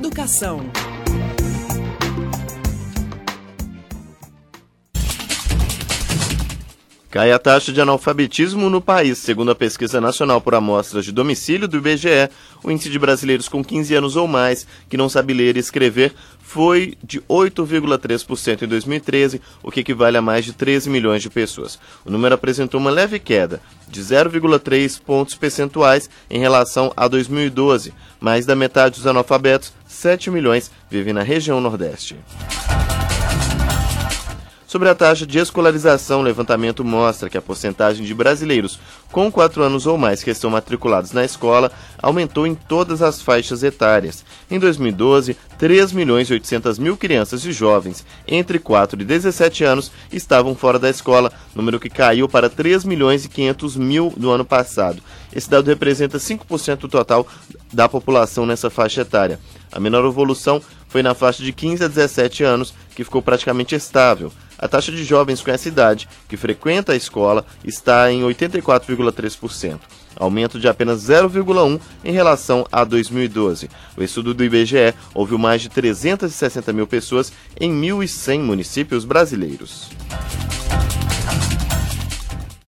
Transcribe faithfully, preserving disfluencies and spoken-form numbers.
Educação. Cai a taxa de analfabetismo no país. Segundo a Pesquisa Nacional por Amostras de Domicílio do I B G E, o índice de brasileiros com quinze anos ou mais que não sabe ler e escrever foi de oito vírgula três por cento em dois mil e treze, o que equivale a mais de treze milhões de pessoas. O número apresentou uma leve queda, de zero vírgula três pontos percentuais em relação a dois mil e doze. Mais da metade dos analfabetos, sete milhões, vivem na região Nordeste. Sobre a taxa de escolarização, o levantamento mostra que a porcentagem de brasileiros com quatro anos ou mais que estão matriculados na escola aumentou em todas as faixas etárias. Em dois mil e doze, três milhões e oitocentas mil crianças e jovens entre quatro e dezessete anos estavam fora da escola, número que caiu para três milhões e quinhentos mil no ano passado. Esse dado representa cinco por cento do total da população nessa faixa etária. A menor evolução foi na faixa de quinze a dezessete anos, que ficou praticamente estável. A taxa de jovens com essa idade, que frequenta a escola, está em oitenta e quatro vírgula três por cento, aumento de apenas zero vírgula um por cento em relação a dois mil e doze. O estudo do I B G E ouviu mais de trezentas e sessenta mil pessoas em mil e cem municípios brasileiros.